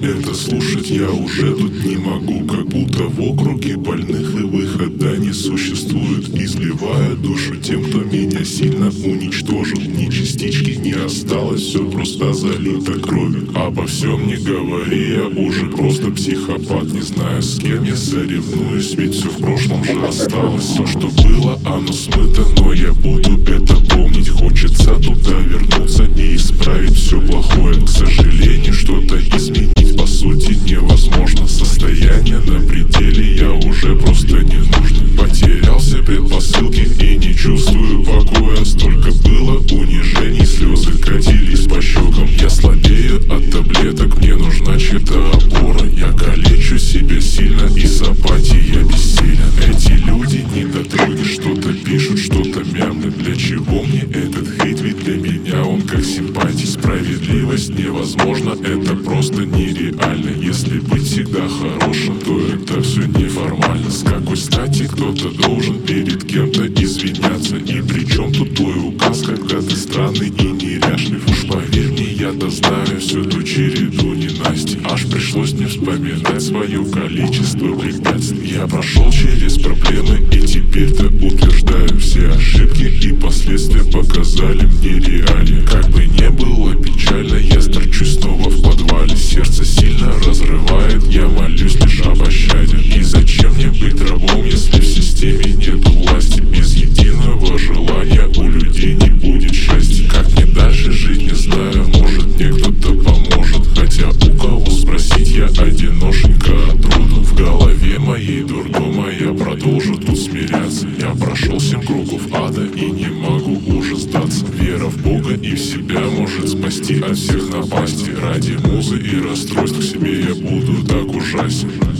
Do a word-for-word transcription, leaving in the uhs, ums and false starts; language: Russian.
это слушать я уже тут не могу. Как будто в округе больных и выхода не существует. Изливая душу тем, кто меня сильно уничтожил. Ни частички не осталось, все просто залито кровью. Обо всем не говори, я уже просто психопат. Не знаю, с кем я соревнуюсь, ведь все в прошлом же осталось. Все, что было, оно смыто, но я буду это помнить. Хочется туда вернуться и исправить все плохое. К сожалению, что-то изменить по сути невозможно. Состояние на пределе, я уже просто не нужен. Потерял все предпосылки и не чувствую покоя. Столько было унижений, слезы катились по щекам. Я слабею от таблеток, мне нужна чья-то опора. Я калечу себя сильно, из апатии я бессилен. Эти люди недотроги, что-то пишут, что-то мямлят. Для чего мне этот хейт, ведь для меня он как симпатия. Справедливость невозможна, это просто нереально. Если быть всегда хорошим, то это все неформально. С какой стати кто-то должен перед кем-то извиняться? И при чем тут твой указ, когда ты странный и неряшлив? Уж поверь мне, я-то знаю всю ту череду ненастий. Аж пришлось не вспоминать свое количество препятствий. Я прошел через проблемы и теперь-то утверждаю, все ошибки и последствия показали мне реалии. Как бы не было печально, я торчусь снова в подвале. Сердце сильно разрывает, я молюсь лишь о пощаде. И зачем мне быть рабом, если в системе нету власти? Без единого желания у людей не будет счастья. Как мне дальше жить, не знаю, может мне кто-то поможет. Хотя у кого спросить, я одиношенька от роду. В голове моей дурдома, я продолжу тут смиряться. Я прошел семь кругов ада и не могу уже сдаться. Вера в Бога и в себя может спасти от всех напастей. Ради музы и расстройств к себе я буду так ужасен.